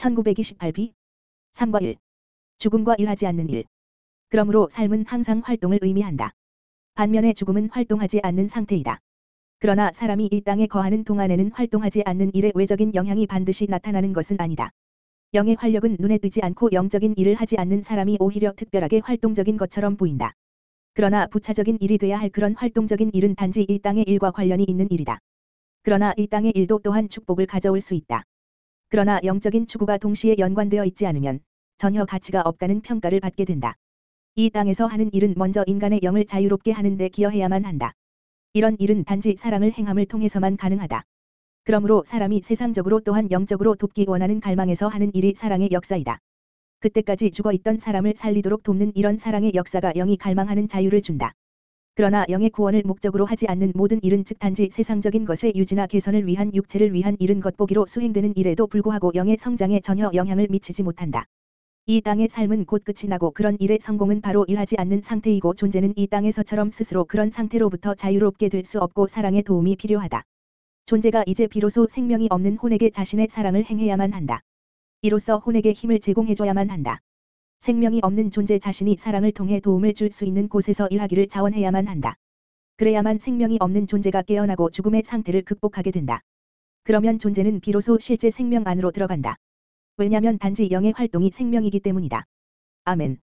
1928b 3과 1. 죽음과 일하지 않는 일. 그러므로 삶은 항상 활동을 의미한다. 반면에 죽음은 활동하지 않는 상태이다. 그러나 사람이 이 땅에 거하는 동안에는 활동하지 않는 일의 외적인 영향이 반드시 나타나는 것은 아니다. 영의 활력은 눈에 띄지 않고 영적인 일을 하지 않는 사람이 오히려 특별하게 활동적인 것처럼 보인다. 그러나 부차적인 일이 돼야 할 그런 활동적인 일은 단지 이 땅의 일과 관련이 있는 일이다. 그러나 이 땅의 일도 또한 축복을 가져올 수 있다. 그러나 영적인 추구가 동시에 연관되어 있지 않으면 전혀 가치가 없다는 평가를 받게 된다. 이 땅에서 하는 일은 먼저 인간의 영을 자유롭게 하는 데 기여해야만 한다. 이런 일은 단지 사랑을 행함을 통해서만 가능하다. 그러므로 사람이 세상적으로 또한 영적으로 돕기 원하는 갈망에서 하는 일이 사랑의 역사이다. 그때까지 죽어있던 사람을 살리도록 돕는 이런 사랑의 역사가 영이 갈망하는 자유를 준다. 그러나 영의 구원을 목적으로 하지 않는 모든 일은 즉 단지 세상적인 것의 유지나 개선을 위한 육체를 위한 일은 겉보기로 수행되는 일에도 불구하고 영의 성장에 전혀 영향을 미치지 못한다. 이 땅의 삶은 곧 끝이 나고 그런 일의 성공은 바로 일하지 않는 상태이고 존재는 이 땅에서처럼 스스로 그런 상태로부터 자유롭게 될 수 없고 사랑의 도움이 필요하다. 존재가 이제 비로소 생명이 없는 혼에게 자신의 사랑을 행해야만 한다. 이로써 혼에게 힘을 제공해줘야만 한다. 생명이 없는 존재 자신이 사랑을 통해 도움을 줄 수 있는 곳에서 일하기를 자원해야만 한다. 그래야만 생명이 없는 존재가 깨어나고 죽음의 상태를 극복하게 된다. 그러면 존재는 비로소 실제 생명 안으로 들어간다. 왜냐면 단지 영의 활동이 생명이기 때문이다. 아멘.